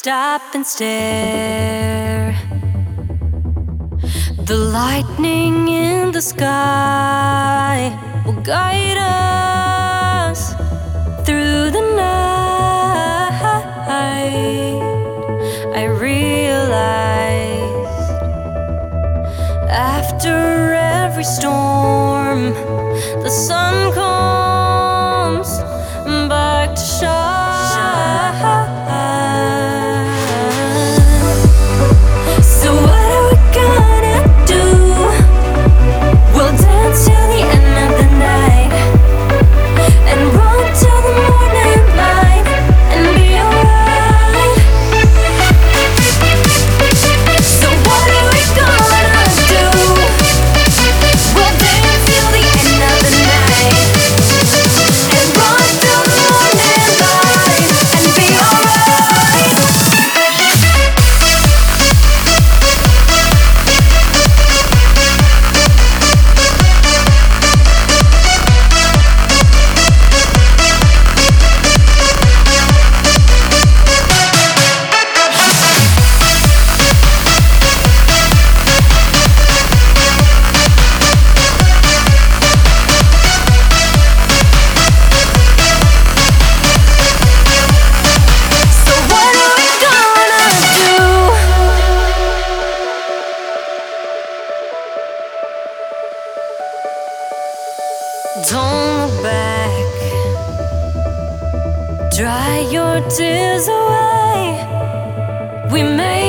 stop and stare. The lightning in the sky will guide us through the night. I realized after every storm, the sun comes back to shine. So what are we gonna do? We'll dance till the end of the night and run till the morning light and be alright. So what are we gonna do? We'll dance till the end of the night and run till the morning light and be alright. So what are we gonna do? Don't look back. Dry your tears away. We made